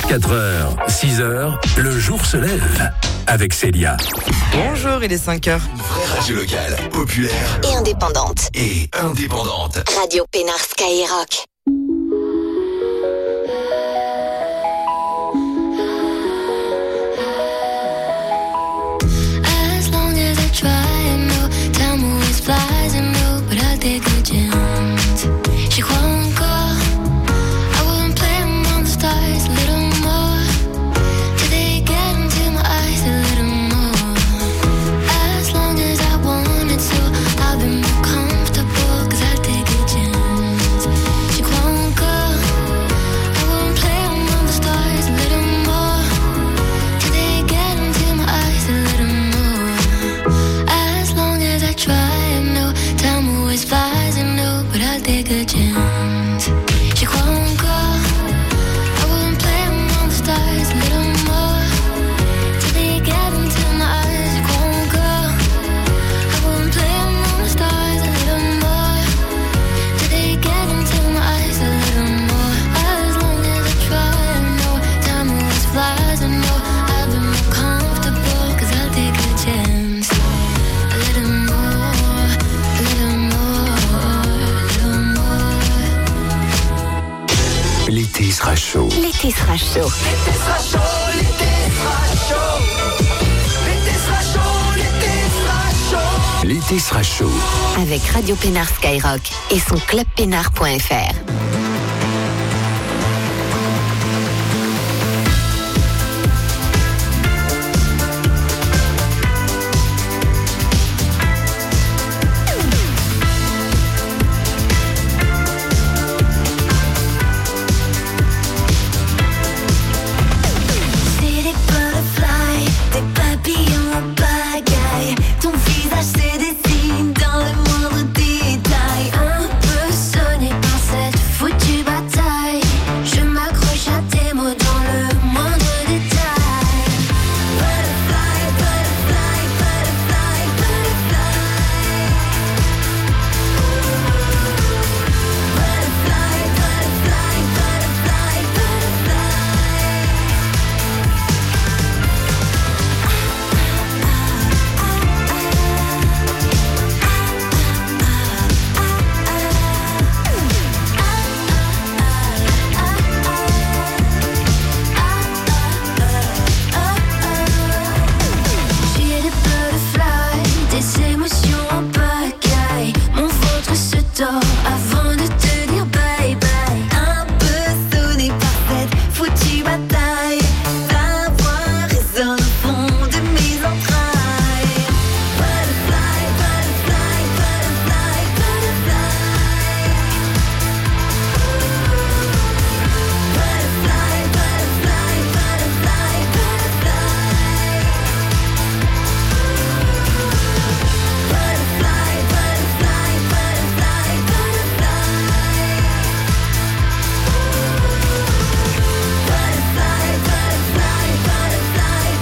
4h, 6h, le jour se lève avec Célia. Bonjour, il est 5h. Vraie radio locale, populaire et indépendante. Radio Pénard Skyrock. As long as I try, no time always flies and no, but I take a chance. J'y crois encore. I wouldn't play among the stars a little more. Till they get into my eyes a little more. As long as I want it so, I'll be more comfortable, cause I take a chance. J'y crois encore. I wouldn't play among the stars a little more. Till they get into my eyes a little more. As long as I try, I know time always flies, I know, but I'll take a chance. J'y crois encore. I wouldn't play among the stars a little more. Till they get into my eyes. J'y crois encore. I wouldn't play among the stars a little more. Till they get into my eyes a little more. As long as I try, I know time always flies, I know I'll be more comfortable, cause I'll take a chance. A little more, a little more, a little more. L'été sera chaud. L'été sera chaud. L'été sera chaud, l'été sera chaud. L'été sera chaud, l'été sera chaud. L'été sera chaud. Avec Radio Pénard Skyrock et son clubpénard.fr. C'est des butterflies, des papillons en pagaille. Ton visage se dessine dans le moindre détail. Un peu sonné par cette foutue bataille. Je m'accroche à tes mots dans le moindre détail. Butterfly, butterfly, butterfly, butterfly. Butterfly, butterfly, butterfly, butterfly. J'ai des butterflies, des émotions en pagaille. Mon ventre se tord avant de te dire bye bye. Un peu sonné par cette foutue bataille. Ta voix résonne au fond de mes entrailles. Butterfly, butterfly, butterfly, butterfly. Butterfly, butterfly, butterfly, butterfly. Butterfly, butterfly, butterfly, butterfly. Butterfly, butterfly, butterfly,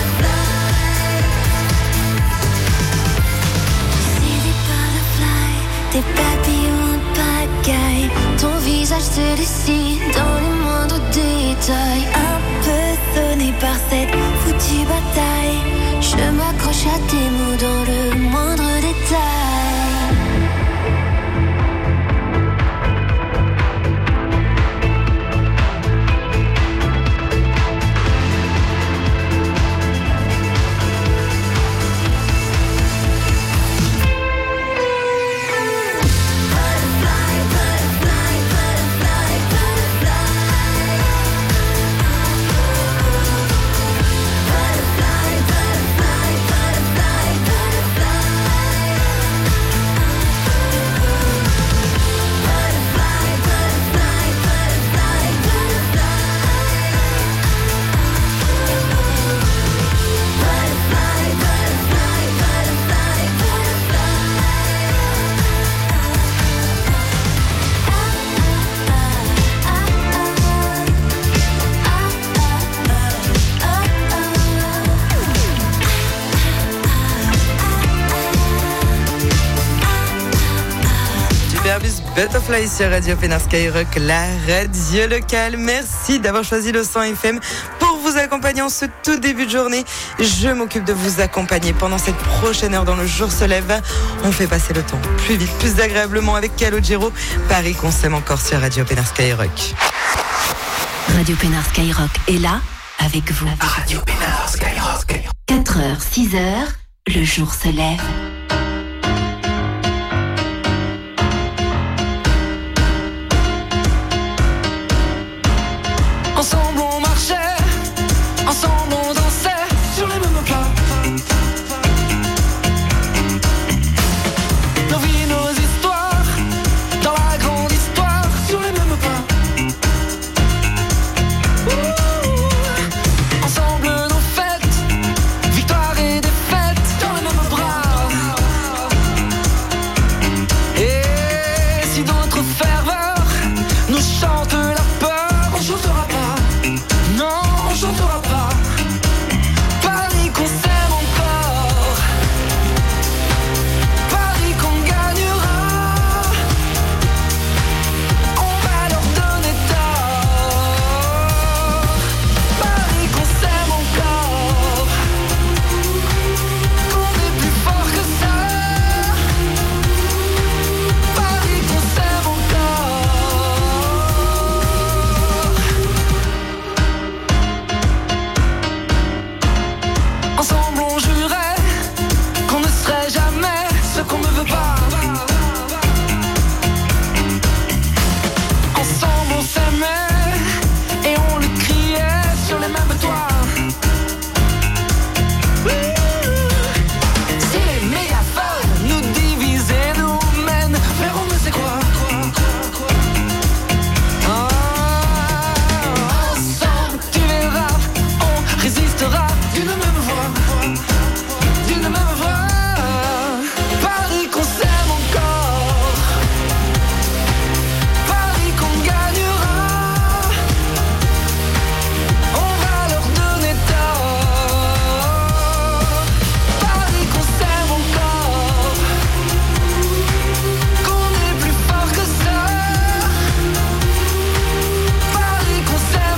butterfly. C'est des butterflies, des papillons en pagaille. Ton visage se dessine dans les moindres détails. Un peu sonné par cette foutue bataille. Je m'accroche à tes mots dans le moindre détail. Butterfly, butterfly, butterfly, butterfly. Butterfly sur Radio Pénard Skyrock, la radio locale. Merci d'avoir choisi le 100 FM pour vous accompagner en ce tout début de journée. Je m'occupe de vous accompagner pendant cette prochaine heure dans Le Jour se lève. On fait passer le temps plus vite, plus agréablement avec Calogero. Paris qu'on s'aime encore sur Radio Pénard Skyrock. Radio Pénard Skyrock est là avec vous. Radio Pénard Skyrock. 4h, 6h, le jour se lève. Ensemble on marchait, ensemble on dansait sur les mêmes pas. Nos vies, nos histoires, dans la grande histoire, sur les mêmes pas. Ensemble nos fêtes, victoire et défaite, dans les mêmes bras. Et si d'autres ferveurs nous chantent la peur, on chantera pas. Non, on chantera pas. Paris qu'on s'aime encore. Paris qu'on gagnera. On va leur donner tort. Paris qu'on s'aime encore. Qu'on est plus fort que ça. Paris qu'on s'aime encore. Ensemble on jurait qu'on ne serait jamais ce qu'on ne veut pas. Ensemble on s'aimait et on le criait sur les mêmes toits. Si les mégaphones nous divisent et nous mènent vers on ne sait quoi. Ensemble tu verras, on résistera d'une même voix. D'une même voix. Paris qu'on s'aime encore. Paris qu'on gagnera. On va leur donner tort. Paris qu'on s'aime encore. Qu'on est plus fort que ça. Paris qu'on s'aime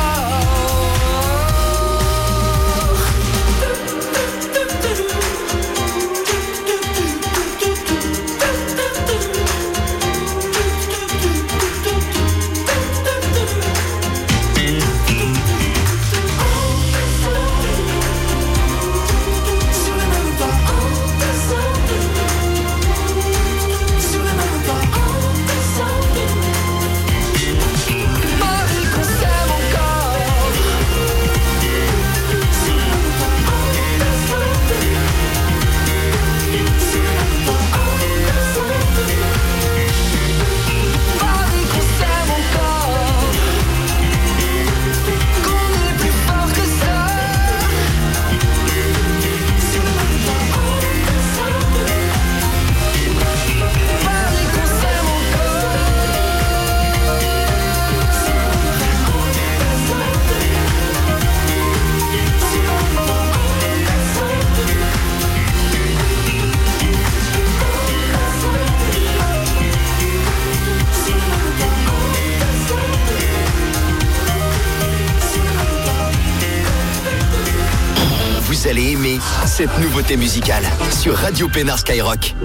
Vous allez aimer cette nouveauté musicale sur Radio Pénard Skyrock.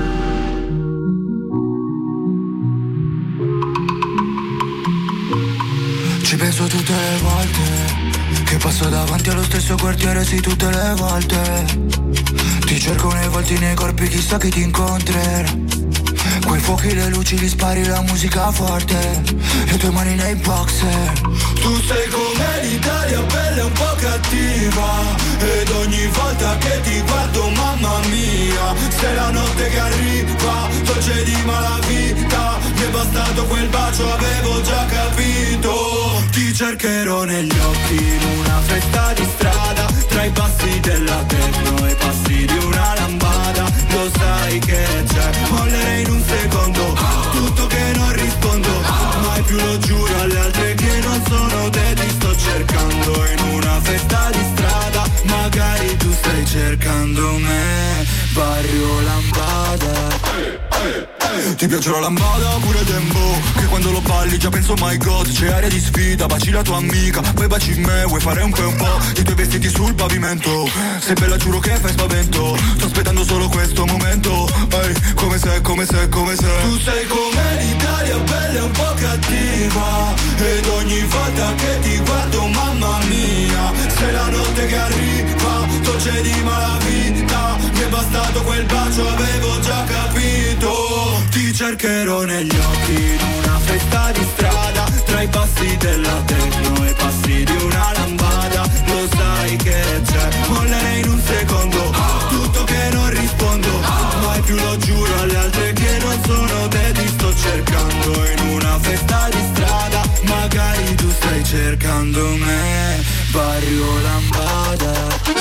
Ci penso tutte le volte che passo davanti allo stesso quartiere, sì, tutte le volte. Ti cerco nei volti, nei corpi, chissà chi ti incontrerà. Quei fuochi, le luci, gli spari, la musica forte, le tue mani nei boxer. Tu sei come l'Italia, bella e un po' cattiva, ed ogni volta che ti guardo, mamma mia, sei la notte che arriva, dolce di malavita. Mi è bastato quel bacio, avevo già capito. Ti cercherò negli occhi in una festa di strada, tra i passi della techno e i passi di una lambada. Lo sai che c'è, mollerei in un secondo, tutto che non rispondo, mai più lo giuro alle altre che non sono te. Ti sto cercando in una festa di strada, magari tu stai cercando me, barrio lambada. Ti piace la lambada pure tempo, che quando lo balli già penso my god. C'è aria di sfida, baci la tua amica, poi baci me, vuoi fare un po' i tuoi vestiti sul pavimento. Sei bella giuro che fai spavento, sto aspettando solo questo momento. Ehi, come sei, come sei, come sei. Tu sei come l'Italia, bella e un po' cattiva, ed ogni volta che ti guardo mamma mia, sei la notte che arriva, dolce di malavita. Mi è bastato quel bacio, avevo già capito. Ti cercherò negli occhi in una festa di strada, tra i passi della techno e i passi di una lambada. Lo sai che c'è, mollerei in un secondo, tutto che non rispondo, mai più lo giuro alle altre che non sono te. Ti sto cercando in una festa di strada, magari tu stai cercando me, barrio lambada.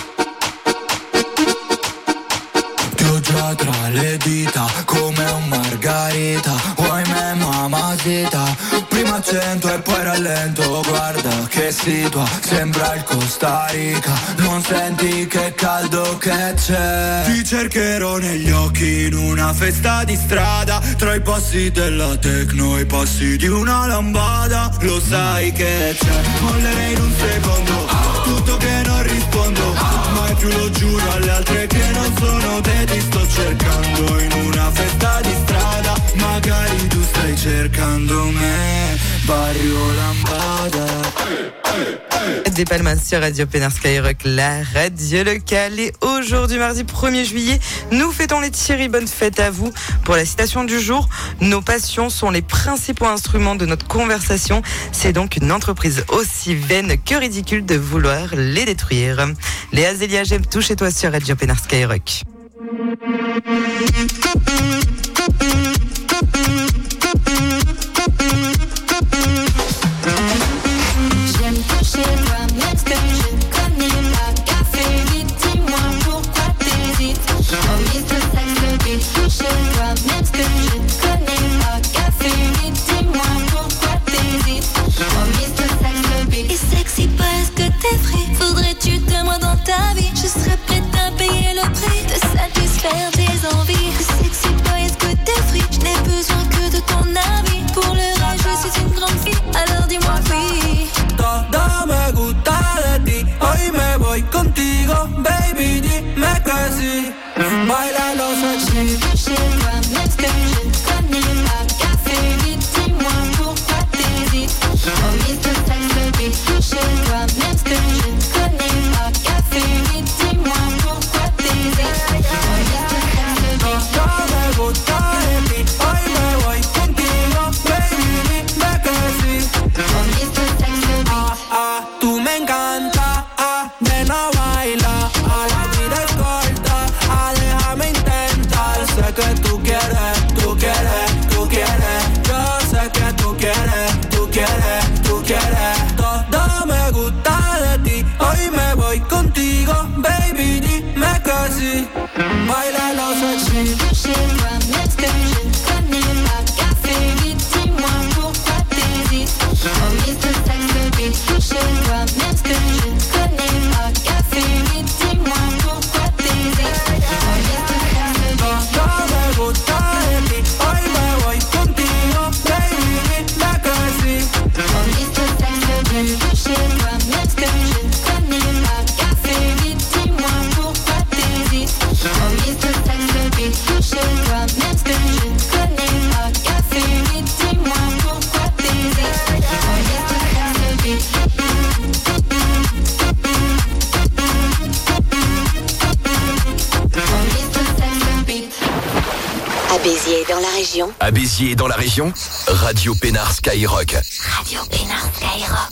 Già tra le dita come un margarita, vuoi me mamacita, prima accento e poi rallento, guarda che situa, sembra il Costa Rica, non senti che caldo che c'è. Ti cercherò negli occhi in una festa di strada, tra i passi della techno e i passi di una lambada. Lo sai che c'è, mollerei in un secondo, tutto che non rispondo, mai più lo giuro alle altre che non sono te. Ti sto cercando in una festa di strada, magari tu stai cercando me, barrio lambada. Des Palmas sur Radio Pénard Skyrock, la radio locale. Et aujourd'hui, mardi 1er juillet, nous fêtons les Thierry. Bonne fête à vous. Pour la citation du jour, nos passions sont les principaux instruments de notre conversation. C'est donc une entreprise aussi vaine que ridicule de vouloir les détruire. Léa Zélia, j'aime tout chez toi sur Radio Pénard Skyrock. J'aime toucher toi, même ce que je connais pas. Café, vite, dis-moi pourquoi t'hésites. Oh, Mr. Sex, bitch, toucher toi, même ce que je connais pas. Café, vite, dis-moi pourquoi t'hésites. Oh, Mr. Sex, bitch. Et sexy, pas est-ce que t'es free? Faudrait-tu de moi dans ta vie? Je serais prête à payer le prix de satisfaire tes envies. Sexy boy, est-ce que t'es free? Je n'ai besoin que de ton avis. Pour le rage, je suis une grande fille, alors dis-moi oui. Todo me gusta de ti, hoy me voy contigo, baby, dime que sí. Bailalo sexy. Chez toi, même ce que je connais pas. Café, vite, dis-moi pourquoi t'hésites. Oh, Mr. Sex, bitch, chez toi, même ce que je connais pas. Café, vite, dis-moi pourquoi t'hésites. Oh, Mr. Sex, bitch. Todo me gusta de ti, hoy me voy contigo, baby, dime que sí. Oh, Mr. Sex, bitch. Tú me encanta, nena baila, la vida es corta, déjame intentar. Sé que tú quieres, tú quieres, tú quieres. Yo sé que tú quieres, tú quieres, tú quieres. Todo me gusta de ti, hoy me voy contigo, baby, dime que sí. Bailalo sexy. Chez toi, même ce que je connais pas. Café, vite, dis-moi pourquoi t'hésites. Oh, Mr. Sex, bitch, chez toi, même ce que je connais pas. Café, vite, dis-moi pourquoi t'hésites. Oh, Mr. Sex, bitch. Todo me gusta de ti, hoy me voy contigo, baby, dime que sí. Oh, Mr. Sex, bitch, chez toi, même ce que je connais pas. Café, vite, dis-moi pourquoi t'hésites. Oh, Mr. Sex, bitch, chez toi, même ce que je connais pas. Café, vite, dis-moi pourquoi t'hésites. Oh, Mr. Sex, bitch. Oh, Mr. Sex, bitch. À Béziers et dans la région, À Béziers et dans la région, Radio Pénard Skyrock. Radio Pénard Skyrock.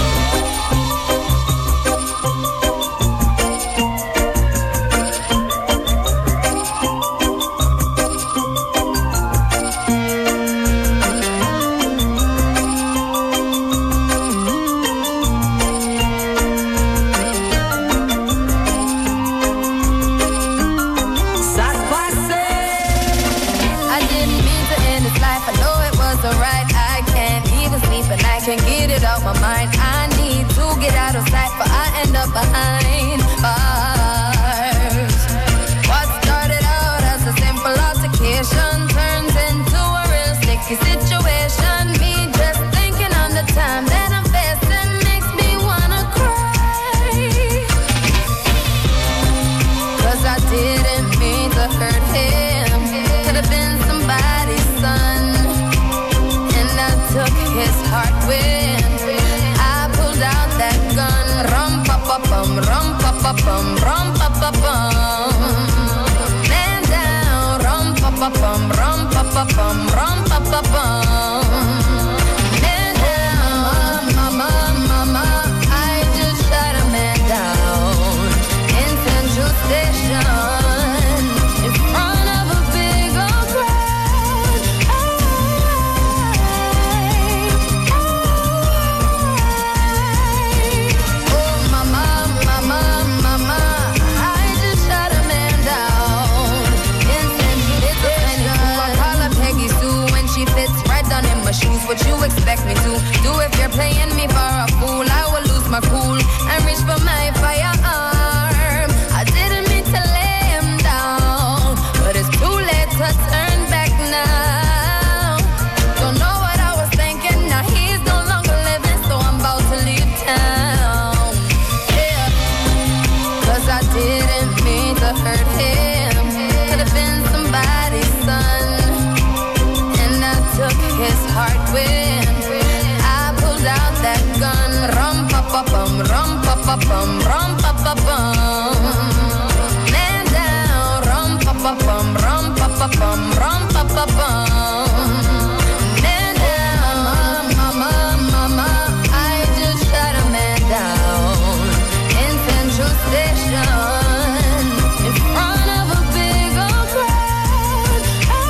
I didn't mean to end this life. I know it wasn't right. I can't even sleep and I can't get it out my mind. I need to get out of sight, but I end up behind bars. What started out as a simple altercation turns into pa pum, rum pa pa pum. Man down, rum pa pa pum, rum pa pa pum, rum pa pa pum. Man down, mama, mama, I just shot a man down in Central Station in front of a big old crowd. Oh, mama, mama, mama, I just shot a man down in Central Station. I call her Peggy Sue when she fits right down in my shoes. What you expect me to do if you're playing me for a fool? I will lose my cool and reach for my firearm. I didn't mean to lay him down, but it's too late to turn back now. Don't know what I was thinking, now he's no longer living, so I'm about to leave town. Yeah, 'cause I didn't mean to hurt him. Could have been somebody's son, and I took his heart with. I pulled out that gun, rum pa pa bum, rum pa pa bum, rum pa pa bum. Man down, rum pa pa bum, rum pa pa bum, rum pa pa bum. Man down, mama, mama, I just shot a man down in Central Station in front of a big old crowd.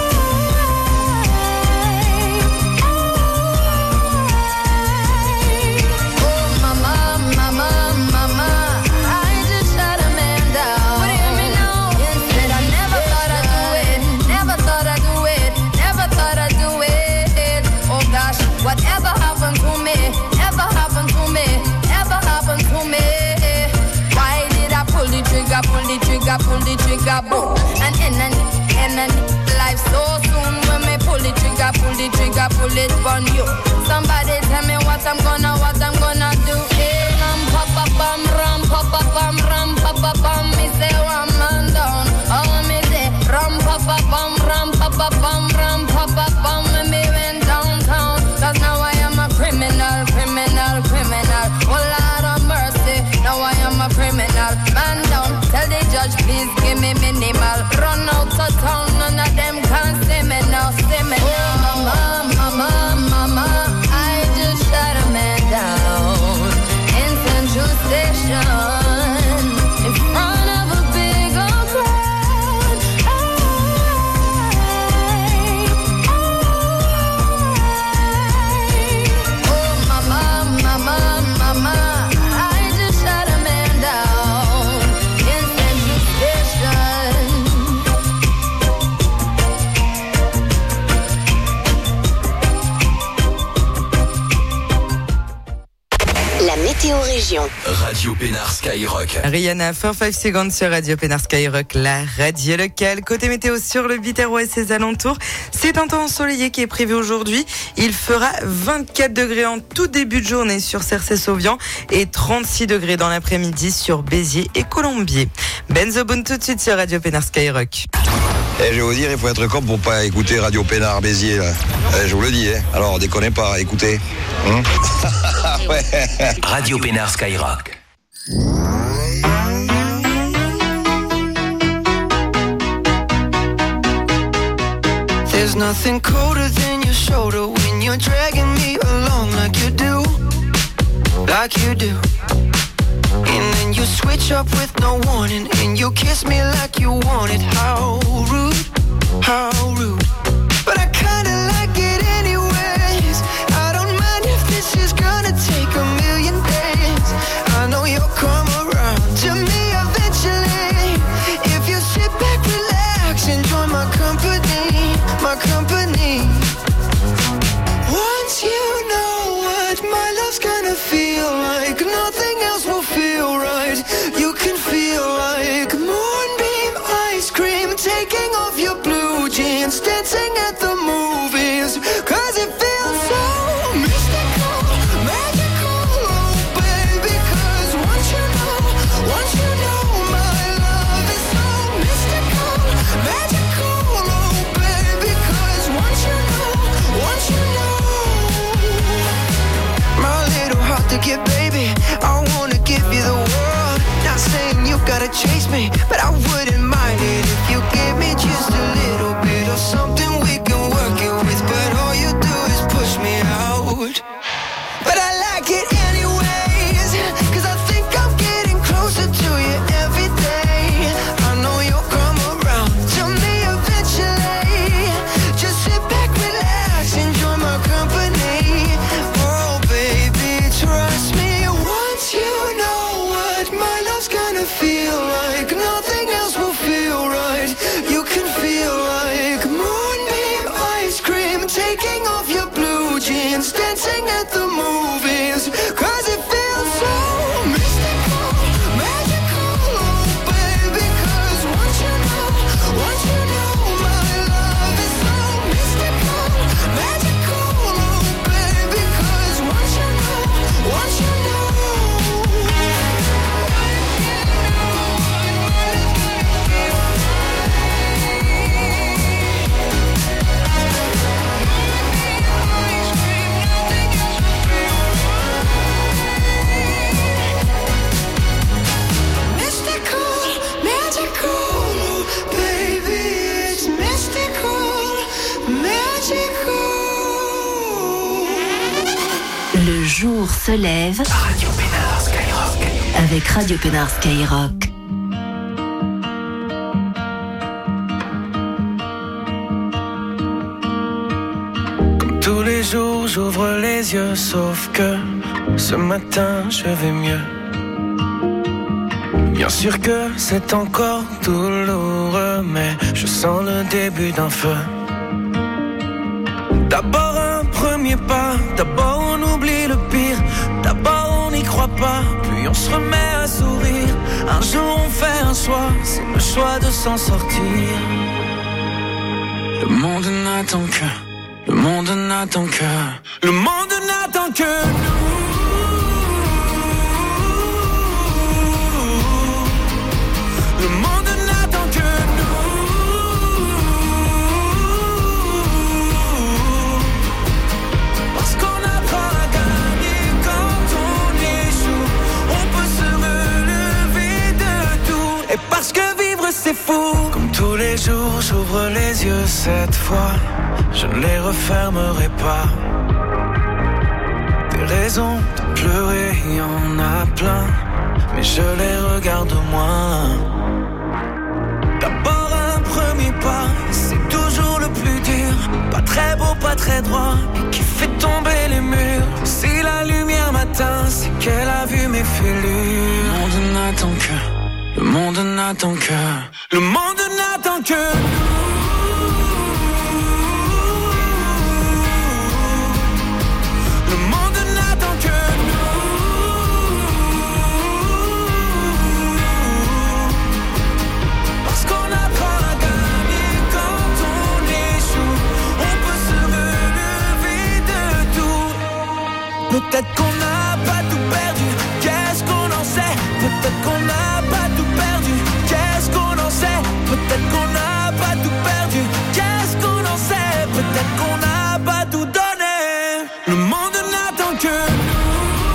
Oh, mama, mama, mama, I just shot a man down. What do you hear me now? Said I never thought I'd do it, never thought I'd do it, never thought I'd do it. Oh gosh, whatever happened to me, ever happened to me, ever happened to me. Why did I pull the trigger, pull the trigger, pull the trigger, boom? And end life so soon when me pull the trigger, pull it on you. Somebody tell me what I'm gonna do. Hey, ram pa pa bum, ram pa pa bum, ram pa pa bum. Me say one man down, oh me say ram pa pa bum, ram pa pa bum, ram pa pa bum. And me went downtown, 'cause now I am a criminal, criminal, criminal. Oh Lord of mercy, now I am a criminal. Man down, tell the judge please give me minimal. Run out of town, none of them can see me now, see me now. Oh mama, mama, mama, I just shot a man down in Central Station in front of a big old crowd. Oh mama, mama, mama, I just shot a man down in Central Station. La météo région. Radio Pénard Skyrock. Rihanna, 45 secondes sur Radio Pénard Skyrock, la radio locale. Côté météo sur le Biterrois et ses alentours, c'est un temps ensoleillé qui est prévu aujourd'hui. Il fera 24 degrés en tout début de journée sur Cercé-Sauvian et 36 degrés dans l'après-midi sur Béziers et Colombier. Benzo Boone tout de suite sur Radio Pénard Skyrock. Je vais vous dire, il faut être con pour pas écouter Radio Pénard Béziers là. Je vous le dis, hein. Alors déconnez pas, écoutez. Ouais. Radio Pénard Skyrock. There's nothing colder than your shoulder when you're dragging me along like you do, like you do. And then you switch up with no warning, and you kiss me like you want it. How rude, how rude. But I kinda like it anyways. I don't mind if this is gonna take a million days. I know you'll come around to me eventually. If you sit back, relax, enjoy my company, my company. Once you know what my love's gonna feel like, nothing else will feel right. You can feel like moonbeam ice cream, taking off your blue jeans, dancing at the movies, 'cause it feels so mystical, magical, oh baby. 'Cause once you know my love is so mystical, magical, oh baby. 'Cause once you know my little heart to give, baby. I wanna give you the world. Not saying you jour se lève. Radio Pénard Skyrock. Avec Radio Pénard Skyrock. Comme tous les jours, j'ouvre les yeux, sauf que ce matin, je vais mieux. Bien sûr que c'est encore douloureux, mais je sens le début d'un feu. D'abord un premier pas, d'abord on oublie le pire, d'abord on n'y croit pas, puis on se remet à sourire. Un jour on fait un choix, c'est le choix de s'en sortir. Le monde n'attend que, le monde n'attend que, le monde n'attend que nous. Le monde n'attend que nous. Parce qu'on apprend à gagner quand on échoue. On peut se relever de tout. Et parce que vivre c'est fou. Comme tous les jours j'ouvre les yeux cette fois. Je ne les refermerai pas. Des raisons de pleurer, il y en a plein. Mais je les regarde moins. D'abord un premier pas, c'est toujours le plus dur. Pas très beau, pas très droit, et qui fait tomber les murs. Si la lumière m'atteint, c'est qu'elle a vu mes fêlures. Le monde n'attend que, le monde n'attend que, le monde n'attend que nous. Le monde n'attend que nous. Parce qu'on apprend à gagner quand on échoue. On peut se relever de tout. Peut-être qu'on n'a pas tout perdu, qu'est-ce qu'on en sait? Peut-être qu'on n'a pas tout perdu, qu'est-ce qu'on en sait? Peut-être qu'on n'a pas tout perdu, qu'est-ce qu'on en sait? Peut-être qu'on n'a pas tout donné. Le monde n'attend que nous.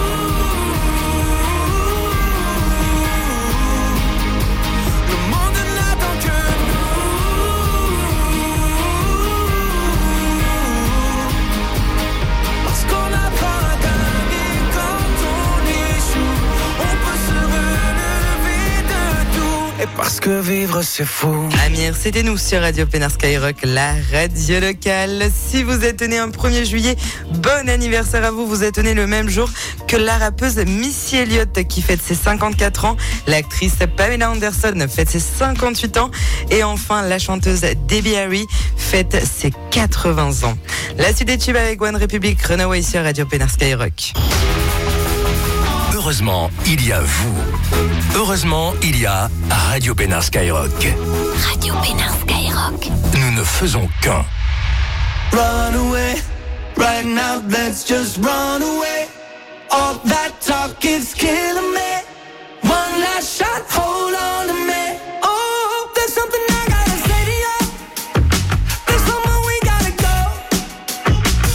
Le monde n'attend que nous. Parce qu'on apprend à gagner quand on échoue. On peut se relever de tout. Et parce que vivre c'est fou. Amir, c'était nous sur Radio Pénard Skyrock, la radio locale. Si vous êtes né un 1er juillet, bon anniversaire à vous. Vous êtes né le même jour que la rappeuse Missy Elliott qui fête ses 54 ans. L'actrice Pamela Anderson fête ses 58 ans. Et enfin, la chanteuse Debbie Harry fête ses 80 ans. La suite des tubes avec One Republic, Runaway sur Radio Pénard Skyrock. Heureusement, il y a vous. Heureusement, il y a Radio Pénard Skyrock. Radio Pénard Skyrock. Nous ne faisons qu'un. Run away, right now let's just run away. All that talk is killing me. One last shot, hold on to me. Oh, there's something I gotta say to you. There's somewhere we gotta go.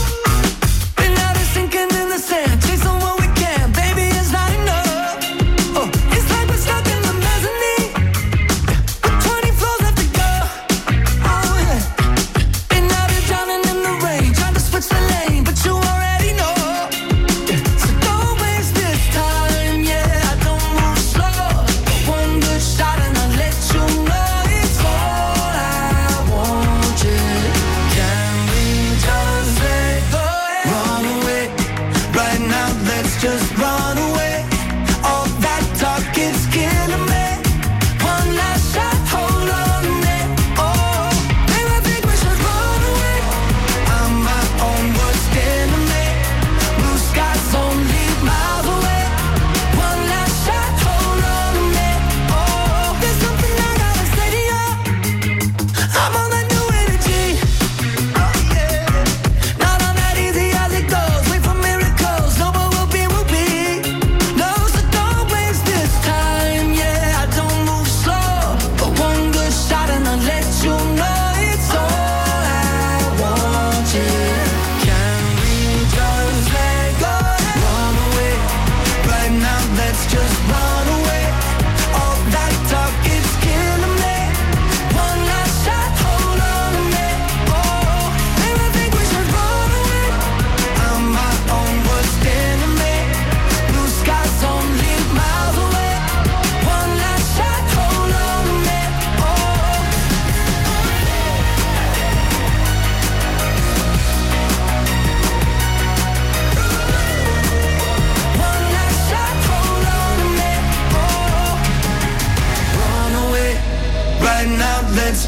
And now they're sinking in the sand, chasing what we can. Baby, it's not enough. Oh, it's like we're stuck in the mezzanine with 20 floors left to go. Oh yeah. And now they're drowning in the rain, trying to switch the lane, but you already know. So don't waste this time, yeah. I don't move slow. One good shot and I'll let you know it's all I want, yeah. Can we just let go? Run away, right now let's just run away. All that talk is killing me. One last shot, hold on to me. Oh, maybe I think we should run away. I'm my own worst enemy. Blue skies only miles away. One last shot, hold on to me. Oh, there's something I gotta say to you. I'm on that new energy. Oh yeah. Not on that easy as it goes. Wait for miracles. No, but we'll be. No, so don't waste this time. Yeah, I don't move slow. But one good shot and I'll let you know it's all I want, yeah. Can we just let go? Run away. Right now, let's just run away. All that talk is killing me. One last shot, hold on to me. Oh, maybe I think we should run away. I'm my own worst enemy.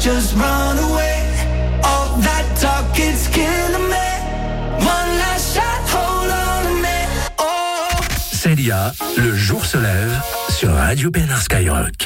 just run away. All that talk, it's killing me. One last shot, hold on to me. Oh. Célia, le jour se lève sur Radio Pénard Skyrock.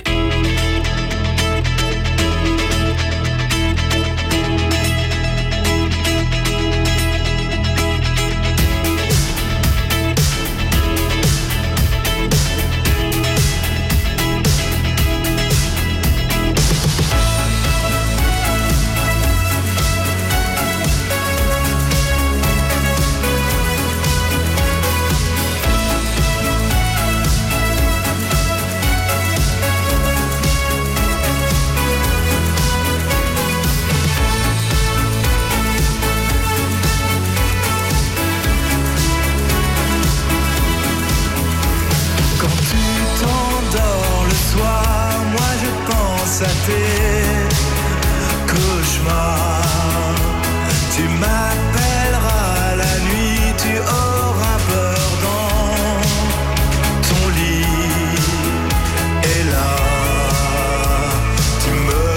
À tes cauchemars, tu m'appelleras la nuit, tu auras peur dans ton lit, et là, tu me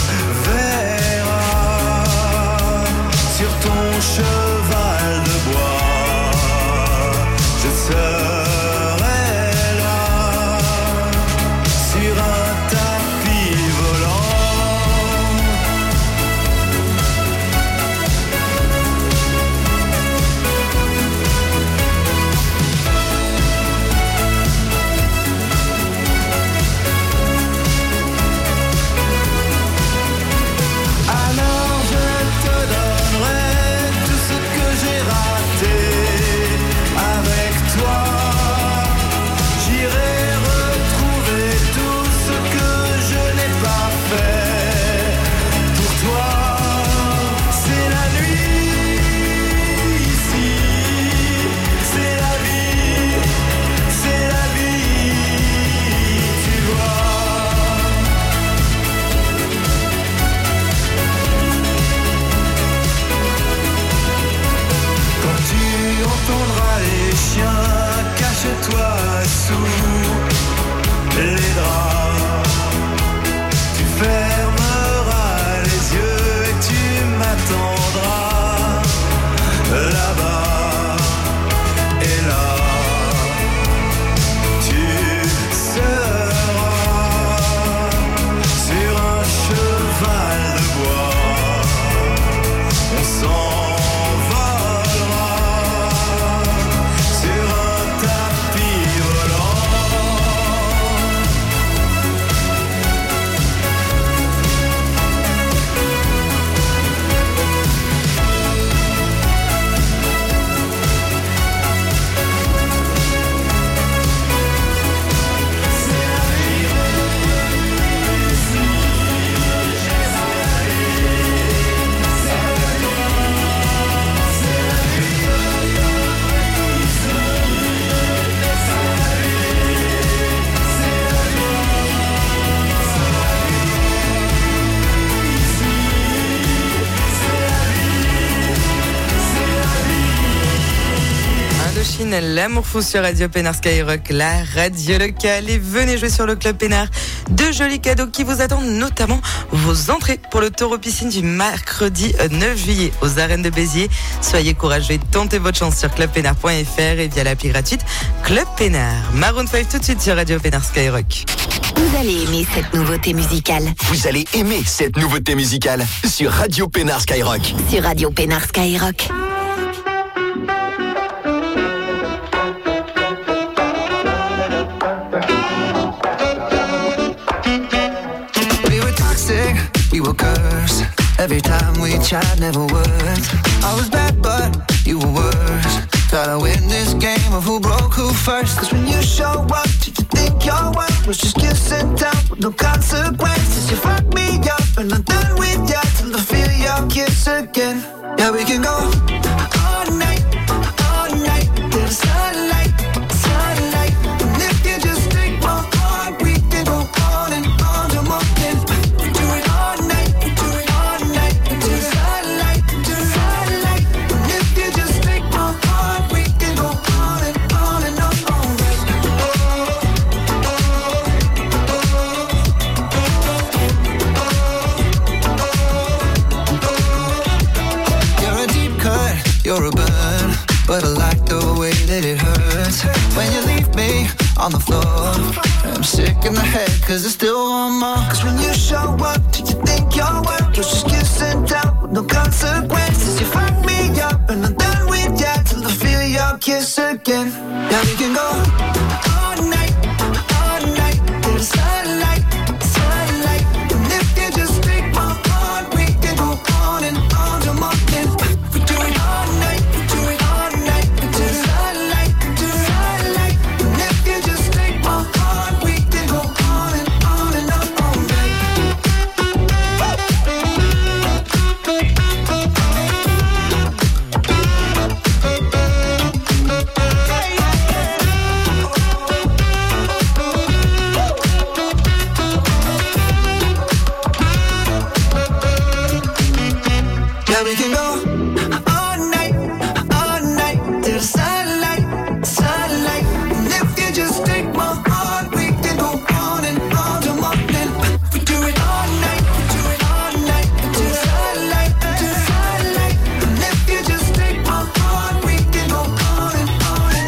verras sur ton cheval de bois, je serai là, sur un tapis volant. Alors je te donnerai tout ce que j'ai raté avec toi. J'irai retrouver tout ce que je n'ai pas fait pour toi. C'est la nuit ici, c'est la vie, tu vois. Quand tu entendras les chiens, cache-toi sous les draps. Tu fermeras les yeux et tu m'attendras là-bas. Et là, tu seras sur un cheval de bois. On s'envolera sur un tapis volant. Indochine, l'amour fou sur Radio Pénard Skyrock, la radio locale. Et venez jouer sur le Club Pénard. De jolis cadeaux qui vous attendent, notamment vos entrées pour le Taureau Piscine du mercredi 9 juillet aux arènes de Béziers. Soyez courageux et tentez votre chance sur clubpénard.fr et via l'appli gratuite Club Pénard. Maroon 5 tout de suite sur Radio Pénard Skyrock. Vous allez aimer cette nouveauté musicale. Vous allez aimer cette nouveauté musicale sur Radio Pénard Skyrock. Sur Radio Pénard Skyrock. We were toxic, we were cursed. Every time we tried, never worked. I was bad, but you were worse. Try to win this game of who broke who first. Cause when you show up, did you think your work was just kiss and tell with no consequences? You fuck me up and I'm done with you till I feel your kiss again. Yeah, we can go all night till the sunlight, sunlight. And if you just take my heart, we can go on and on till morning. We do it all night till the sunlight, sunlight. And if you just take my heart, we can go on and on and on all night. Oh, oh, oh, oh, oh. on the floor. I'm sick in the head cause I still want more. Cause when you show up, do you think you're worth just kissing down with no consequences? You fuck me up and I'm done with ya till I feel your kiss again. Yeah, we can go all night to the sunlight, sunlight. And if you just take my heart, we can go on and on till morning. We do it all night, we do it all night to the sunlight, to the sunlight. And if you just take my heart, we can go on and on and on all night. Yeah, we can go all night to the sunlight, sunlight. And if you just take my heart, we can go on and on till morning. We do it all night, we do it all night to the sunlight, to the sunlight. And if you just take my heart, we can go on and on and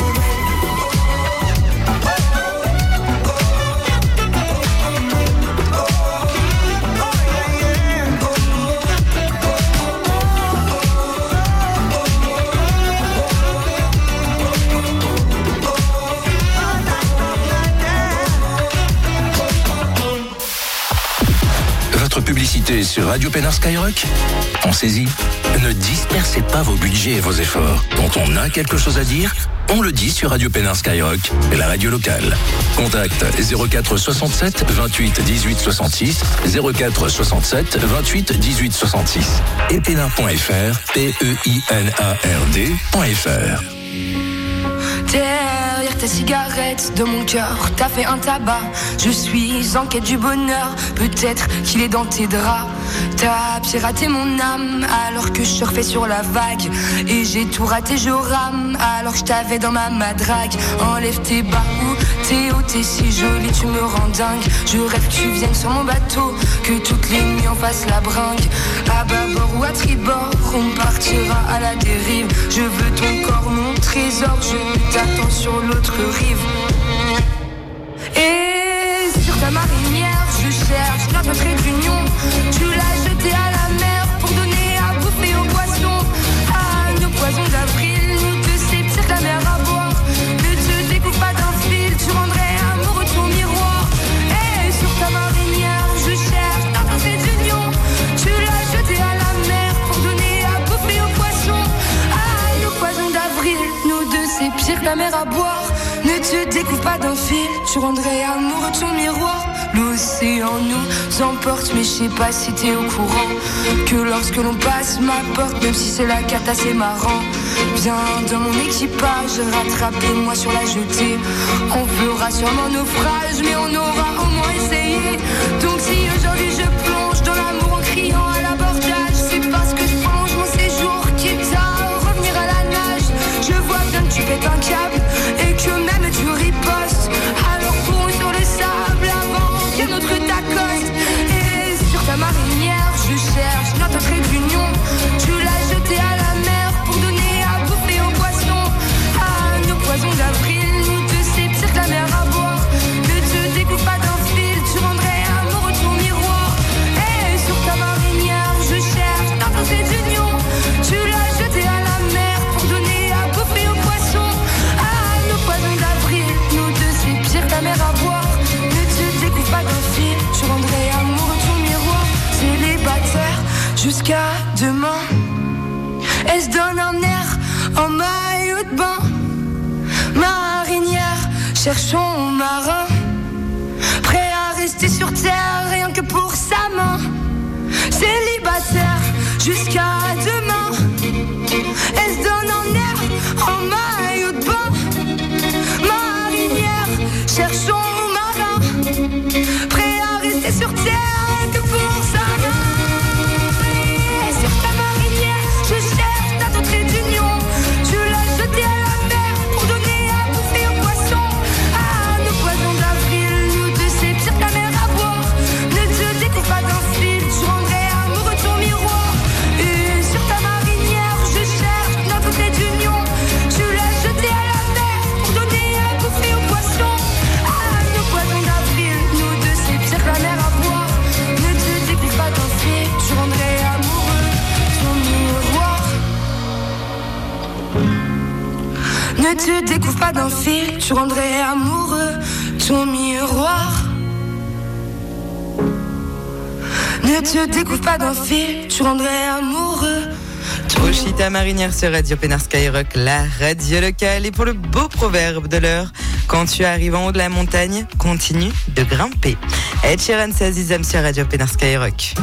Votre publicité sur Radio Pénard Skyrock? Pensez-y. Ne dispersez pas vos budgets et vos efforts. Quand on a quelque chose à dire, on le dit sur Radio Pénard Skyrock, la radio locale. Contact 04 67 28 18 66, 04 67 28 18 66 et pénard.fr, PEINARD.fr. Derrière ta cigarette de mon cœur, t'as fait un tabac. Je suis en quête du bonheur, peut-être qu'il est dans tes draps. T'as piraté mon âme alors que je surfais sur la vague. Et j'ai tout raté, je rame alors que je t'avais dans ma madrague. Enlève tes bas ou t'es haut, t'es si jolie, tu me rends dingue. Je rêve que tu viennes sur mon bateau, que toutes les nuits on fasse la bringue. À bâbord ou à tribord, on partira à la dérive. Je veux ton corps, mon trésor, je t'attends sur l'autre rive. Et sur ta marinière, je cherche notre trait d'union. Tu l'as jeté à la mer pour donner à bouffer aux poissons. À nos poisons d'avril, nous deux c'est pire que la mer à boire. Ne te découpe pas d'un fil, tu rendrais amoureux ton miroir. Et sur ta marinière, je cherche notre trait d'union. Tu l'as jeté à la mer pour donner à bouffer aux poissons. À nos poisons d'avril, nous deux c'est pire que la mer à boire. Ne te découvre pas d'un fil, tu rendrais amoureux ton miroir. L'océan nous emporte, mais je sais pas si t'es au courant que lorsque l'on passe ma porte, même si c'est la cata, c'est marrant. Viens dans mon équipage, rattrapez-moi sur la jetée. On fera sûrement naufrage, mais on aura au moins essayé. Donc si aujourd'hui je plonge dans l'amour en criant à l'abordage, c'est parce que je prolonge mon séjour, quitte à revenir à la nage. Je vois bien que tu pètes un câble et que même tu ripostes. Alors cours sur le sable avant que notre t'accoste. Et sur ta marinière, je cherche notre trait d'union. Tu l'as jeté à la mer pour donner à bouffer aux poissons. À nos poisons d'avril, nous deux c'est pire que la mer à boire. Ne te découpe pas d'un fil, tu rendrais amoureux ton miroir. Et sur ta marinière, je cherche notre trait d'union. Tu l'as jeté à la mer pour donner à bouffer aux poissons. À nos poisons d'avril, nous deux c'est pire que la mer à boire. Ne te découpe pas d'un fil, tu rendrais amoureux ton miroir. Célibataire jusqu'à demain, elle se donne un air en maillot de bain. Marinière, cherchons marin, prêt à rester sur terre rien que pour sa main. Célibataire jusqu'à demain, elle se donne un air en maillot de bain. Marinière, cherchons marin, prêt à rester sur terre que pour sa main. Et sur ta marinière, je cherche ta trait d'union. Tu l'as jeté à la mer pour donner à bouffer aux poissons. À nos poisons d'avril, nous deux c'est pire que la mer à boire. Ne te découpe pas d'un fil, tu rendrais amoureux ton miroir. Et sur ta marinière, je cherche notre trait d'union. Tu l'as jeté à la mer pour donner à bouffer aux poissons. te découvre pas d'un fil, tu rendrais amoureux ton miroir. Ne te découvre pas d'un fil, tu rendrais amoureux. Oshita Marinière sur Radio Pénard Skyrock, la radio locale. Et pour le beau proverbe de l'heure, quand tu arrives en haut de la montagne, continue de grimper. Ed Sheeran, c'est Azizam sur Radio Pénard Skyrock.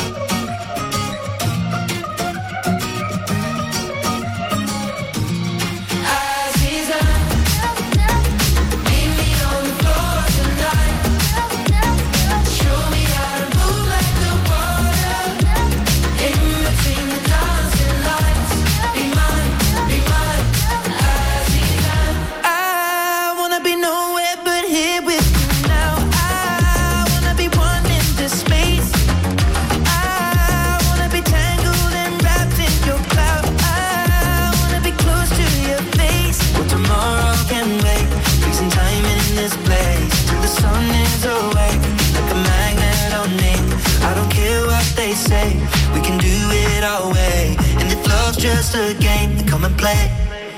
Just a game, come and play.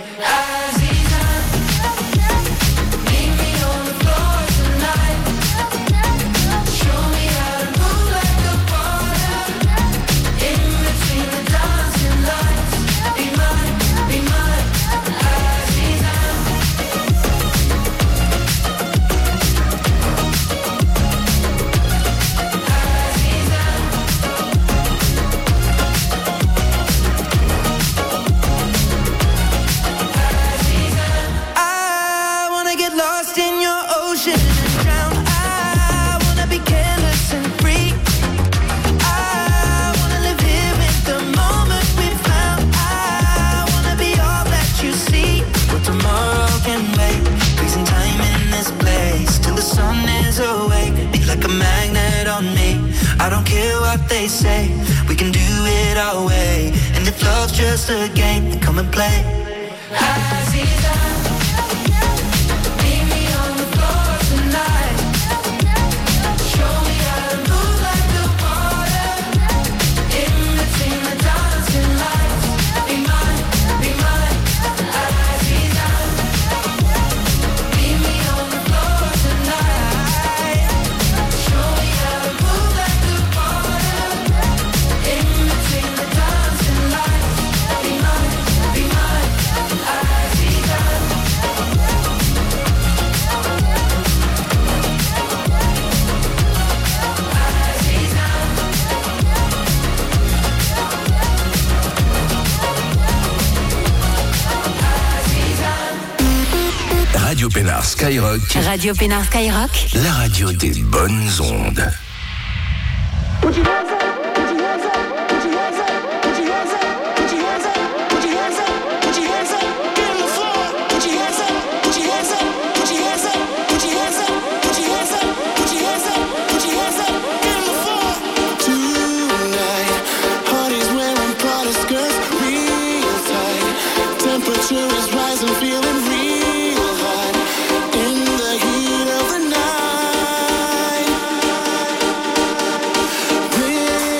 I don't care what they say, we can do it our way. And if love's just a game, then come and play. Meet me on the floor tonight. Show me how to move like the water. In between the dancing lights. Be mine, be mine. Meet me on the floor tonight. Show me how to move like the water. In between the dancing lights. Be mine, be mine. Radio Pénard Skyrock. Radio Pénard Skyrock. La radio des bonnes ondes. Real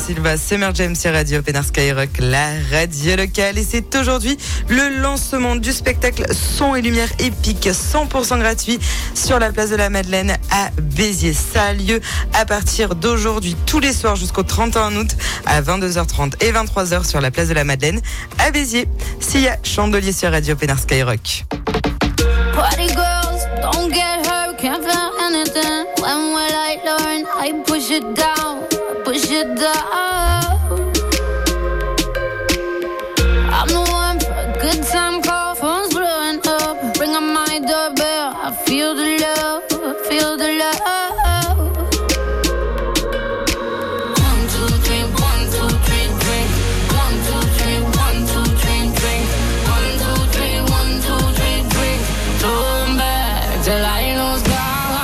Silva, Summer Jam sur Radio Pénard Skyrock, la radio locale. Et c'est aujourd'hui le lancement du spectacle Son et Lumière épique, 100% gratuit sur la place de la Madeleine à Béziers. Ça a lieu à partir d'aujourd'hui, tous les soirs jusqu'au 31 août à 22h30 et 23h sur la place de la Madeleine à Béziers. Sia Chandelier sur Radio Pénard Skyrock. Party girls, don't get hurt, can't feel anything. When will I learn? I push it down, push it down. I'm the one for a good time call, phone's blowing up. Ring on my doorbell, I feel the love, I feel the love. 1, 2, 3, 1, 2, 3, drink. 1, 2, 3, 1, 2, 3, drink. 1, 2, 3, 1, 2, 3, drink. Turn back till I lose God.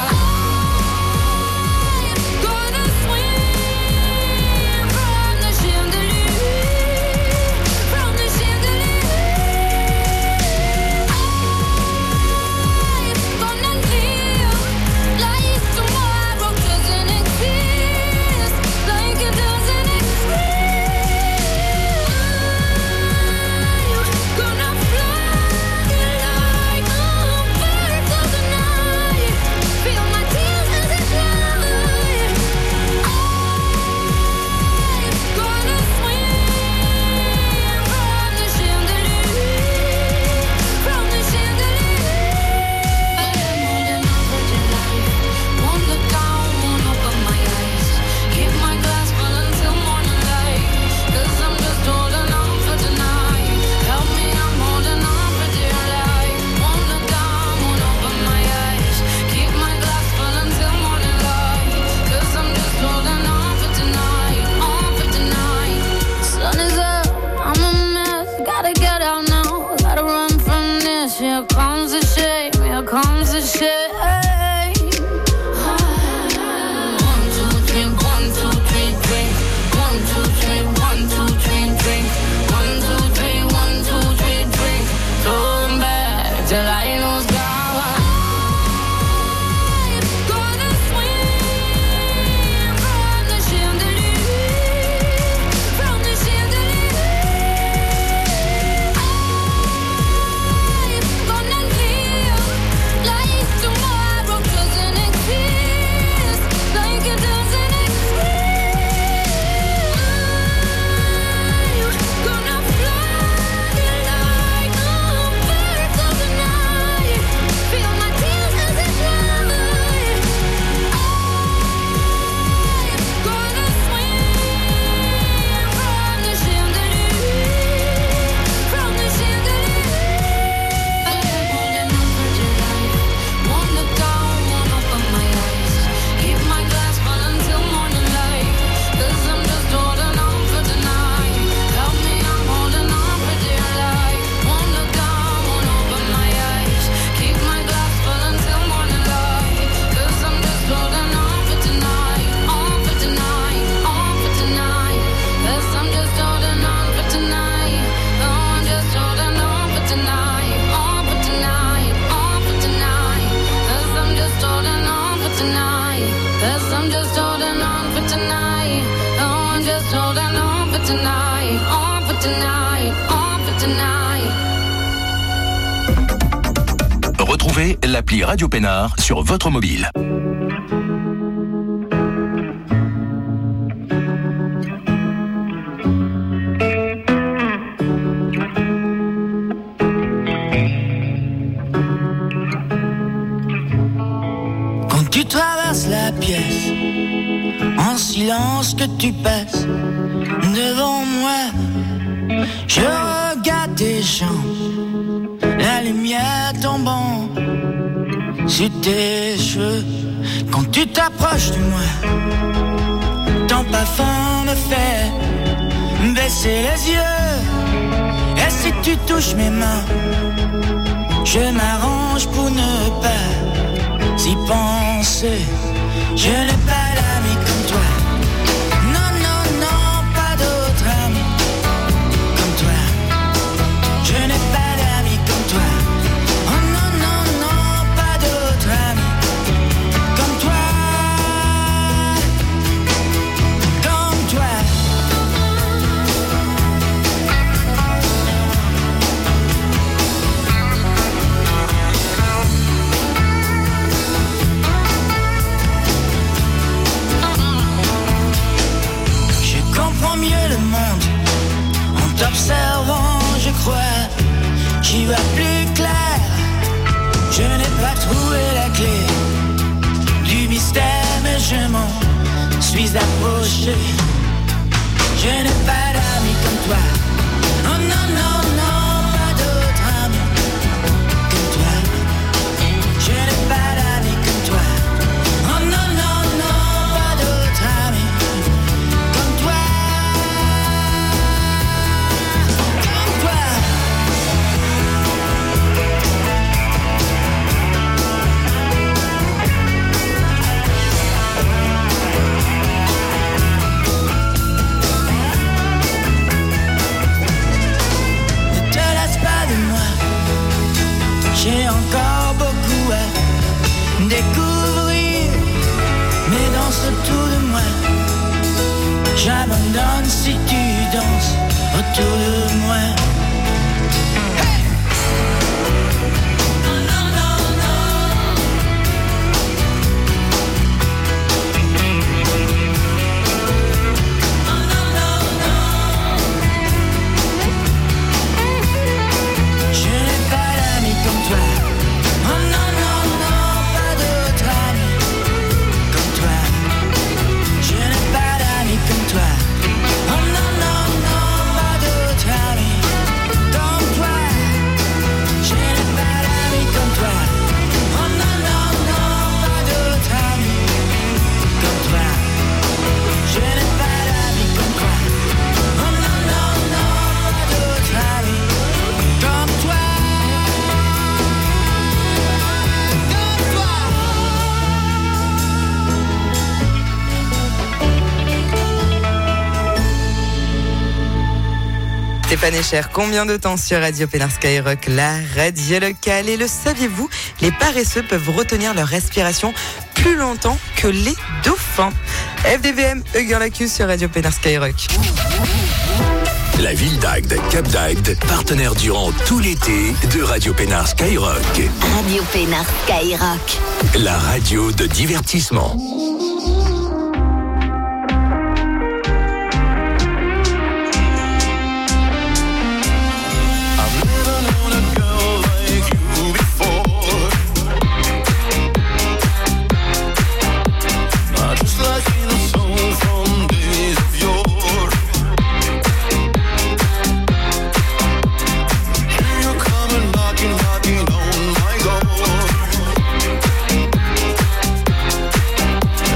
Here comes the shame, here comes the shame. 1, 2, 3, 1, 2, 3, drink. 1, 2, 3, 1, 2, 3, drink. 1, 2, 3, 1, 2, 3, drink. Turn back till I lose God. Retrouvez l'appli Radio Pénard sur votre mobile. Quand tu traverses la pièce, en silence que tu passes devant moi, je regarde tes jambes, la lumière tombant sur tes cheveux. Quand tu t'approches de moi, ton parfum me fait baisser les yeux. Et si tu touches mes mains, je m'arrange pour ne pas y penser. Je n'ai pas d'ami comme toi. Non, non, non, pas d'autre ami comme toi. Je n'ai pas d'ami comme toi. Oh non, non, non, pas d'autre ami comme toi. Comme toi. t'observant, je crois, j'y vois plus clair. Je n'ai pas trouvé la clé du mystère, mais je m'en suis approché. Je n'ai pas d'amis comme toi. Oh non, non, non, pas d'autre ami comme toi. Je n'ai pas d'amis comme toi. Oh non, non, non, pas d'autre ami comme toi. Comme toi. J'ai encore beaucoup à découvrir, mais danse autour de moi. J'abandonne si tu danses autour de moi. Hey! Non, non, non, non. Non, non, non, non. Je n'ai pas d'amis comme toi. Oh non, non, non, pas d'autre ami comme toi. Je n'ai pas d'amis comme toi. Oh non, non, non, pas d'autre ami comme toi. Je n'ai pas d'amis comme toi. Oh non, non, non, pas d'autre ami comme toi. Je n'ai pas d'amis comme toi. Oh non, non, non, pas d'autre ami comme toi. Stéphane Echer, combien de temps sur Radio Pénard Skyrock, la radio locale? Et le saviez-vous, les paresseux peuvent retenir leur respiration plus longtemps que les dauphins. FDVM, Eugerlacus sur Radio Pénard Skyrock. La ville d'Agde, Cap d'Agde, partenaire durant tout l'été de Radio Pénard Skyrock. Radio Pénard Skyrock. La radio de divertissement. Knocking on my door.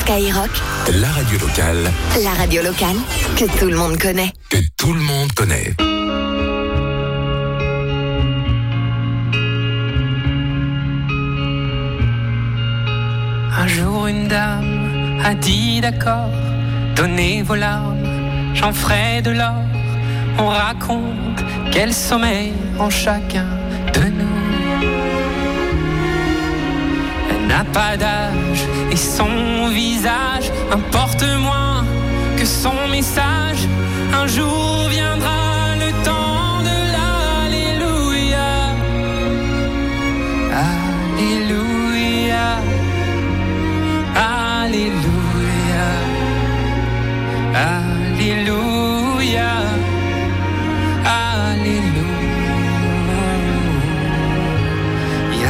Skyrock, La radio locale la radio locale que tout le monde connaît. que tout le monde connaît. Un jour une dame a dit d'accord, donnez vos larmes, j'en ferai de l'or. On raconte quel sommeil en chacun de nous. Elle n'a pas d'âge et son visage importe moins que son message. Un jour viendra le temps de l'Alléluia. Alléluia. Alléluia. Alléluia. Alléluia.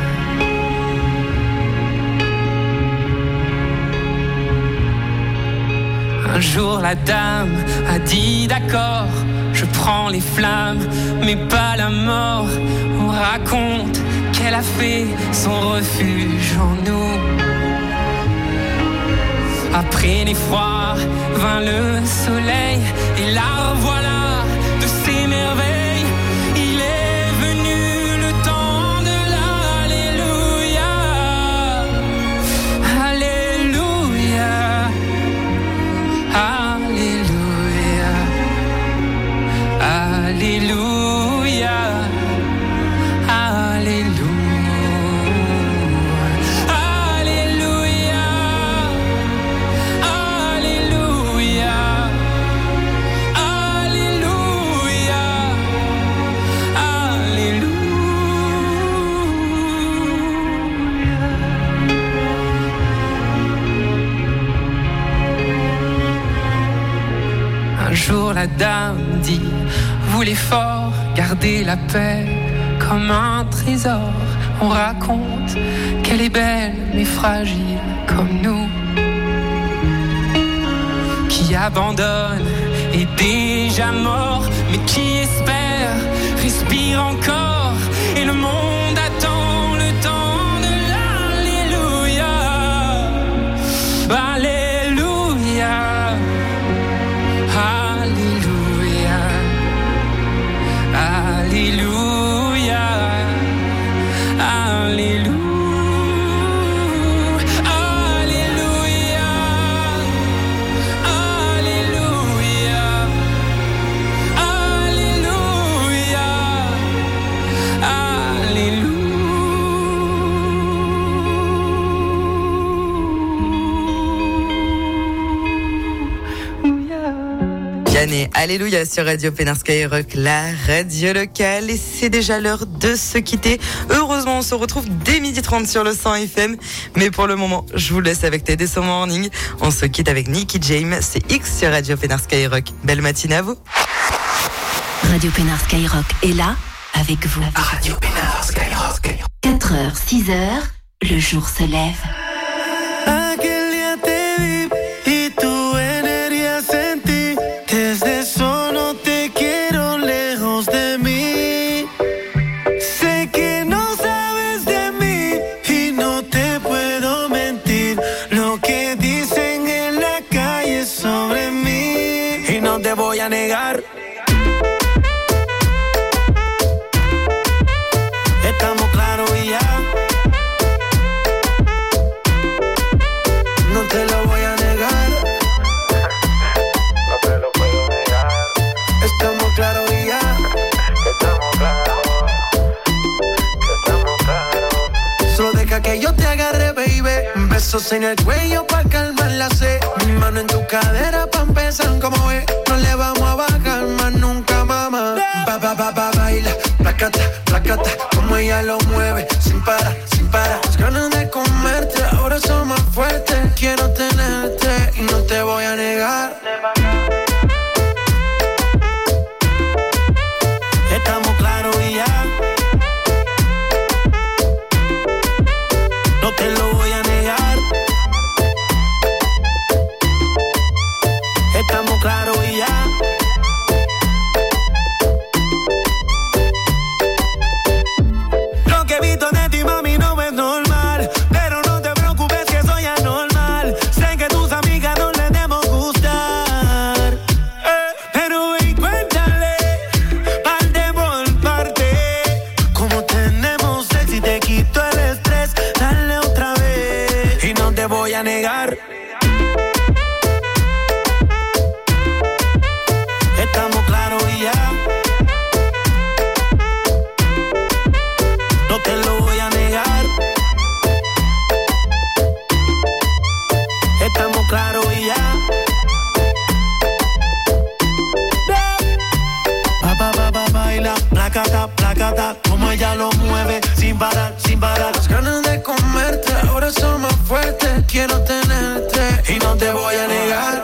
Un jour la dame a dit d'accord, je prends les flammes, mais pas la mort. On raconte qu'elle a fait son refuge en nous. Après l'effroi vint le soleil, et la revoilà de ses merveilles. Il est venu le temps de l'Alléluia. Alléluia. Alléluia. Alléluia. Alléluia. Un jour la dame dit, voulez fort garder la paix comme un trésor. On raconte qu'elle est belle mais fragile comme nous, qui abandonne est déjà mort, mais qui espère respire encore. Et le monde attend le temps de l'Alléluia. Alléluia. Alléluia. Alléluia. Alléluia. Vianney, Alléluia sur Radio Pénard Skyrock, la radio locale. Et c'est déjà l'heure de se quitter. Heureusement, on se retrouve dès 12h30 sur le 100 FM. Mais pour le moment, je vous laisse avec Ted So Morning. On se quitte avec Nicky James. C'est X sur Radio Pénard Skyrock. Belle matinée à vous. Radio Pénard Skyrock est là avec vous. Radio Pénard Skyrock. 4h, 6h, le jour se lève. Aquel día te vi y tu energía sentí. Desde eso no te quiero lejos de mí. Sé que no sabes de mí y no te puedo mentir. Lo que dicen en la calle sobre mí y no te voy a negar. Estamos claros y ya. No te lo voy a negar. No te lo puedo negar. Estamos claros y ya. Estamos claros. Estamos claros. Solo deja que yo te agarre, baby. Besos en el cuello pa' calmar la sed. Mi mano en tu cadera pa' empezar como es. No le vamos a bajar más nunca, mamá. Baila, placata, placata. Como ella lo mueve, sin parar, sin parar. Las ganas de comerte, ahora son más fuertes. Quiero tenerte y no te voy a negar. Estamos claros y ya. No te lo voy a negar. Estamos claros y ya. Lo que he visto de ti, mami, no es normal. Pero no te preocupes que soy anormal. Sé paro y ya. Baila, placata, como ella lo mueve, sin parar. Las ganas de comerte ahora son más fuertes. Quiero tenerte y no te voy a negar.